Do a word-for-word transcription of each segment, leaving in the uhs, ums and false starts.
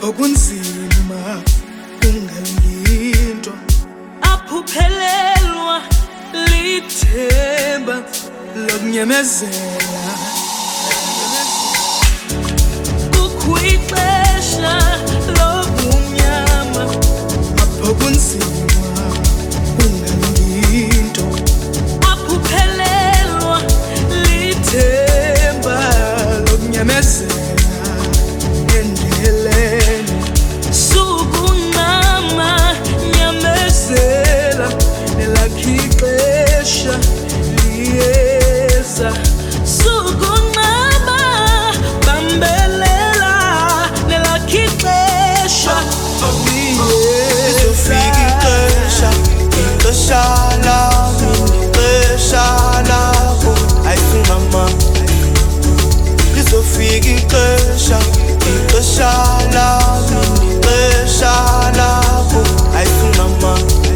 okunzima kungalinto aphuphelelwa lithemba lokunyamezela kukhwixesha lobumnyama okunzima kungalinto aphuphelelwa lithemba lokunyamezela endeleni sukunqama nyamezela nelakhixesha liyeza sukunqama bambelela nelakhixesha lizofika ixesha ixesha lami ixesha lakho ayifungama lizofika ixesha ixesha lami ixesha lakho ayifungama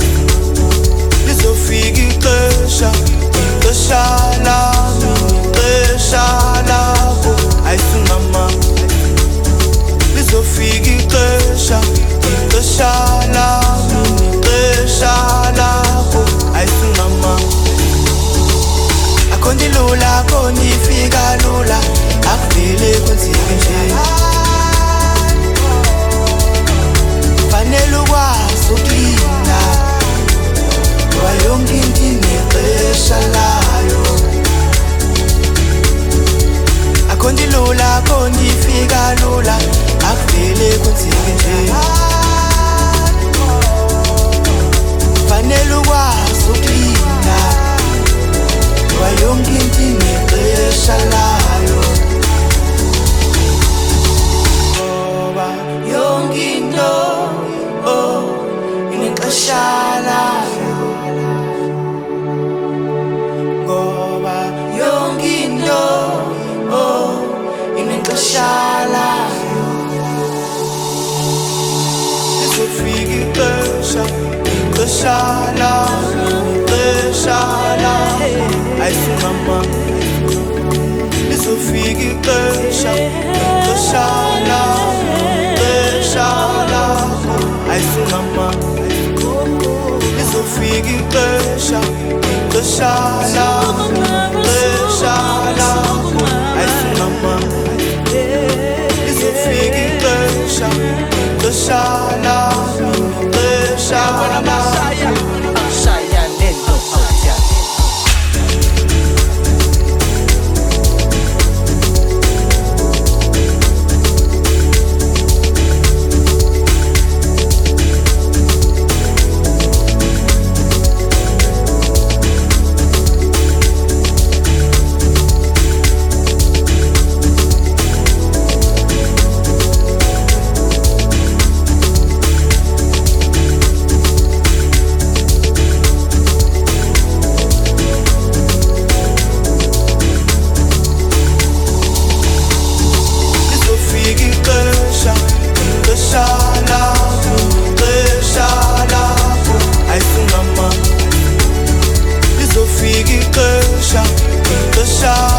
lizofika ixesha ixesha lami ixesha lakho ayifungama lizofika ixesha ixesha lami ixesha lakho ayifungama akhona ilula akhona ifika lula akuvele kunzima nje fanele ukwazi ukulinda ngoba yonke into inexesha layo akhona ilula akhona ifika lula akuvele kunzima nje fanele ukwazi ukulinda ngoba yonke into inexesha layo ngoba yonke into oh inexesha layo ngoba yonke into oh inexesha layo lizofika ixesha ixesha layo ixesha layo ayifungama lizofika ixesha ixesha layo ixesha layo ayifungama lizofika ixesha ixesha layo ixesha layo ayifungama lizofika ixesha ixesha layo ixesha layo Shine.